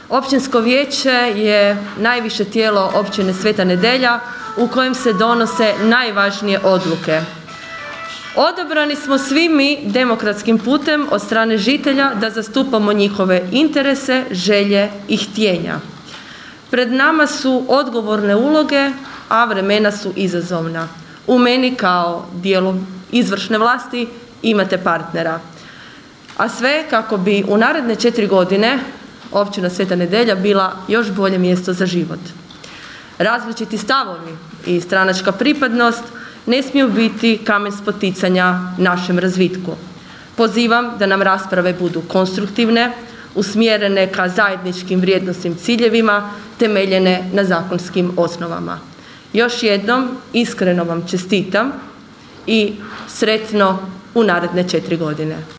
Općinsko vijeće je najviše tijelo općine Sveta Nedelja u kojem se donose najvažnije odluke. Odabrani smo svi mi demokratskim putem od strane žitelja da zastupamo njihove interese, želje i htjenja. Pred nama su odgovorne uloge, a vremena su izazovna. U meni kao dijelom izvršne vlasti imate partnera. A sve kako bi u naredne 4 godine općina Sveta Nedelja bila još bolje mjesto za život. Različiti stavovi i stranačka pripadnost ne smiju biti kamen spoticanja našem razvitku. Pozivam da nam rasprave budu konstruktivne, usmjerene ka zajedničkim vrijednosnim ciljevima, temeljene na zakonskim osnovama. Još jednom iskreno vam čestitam i sretno u naredne 4 godine.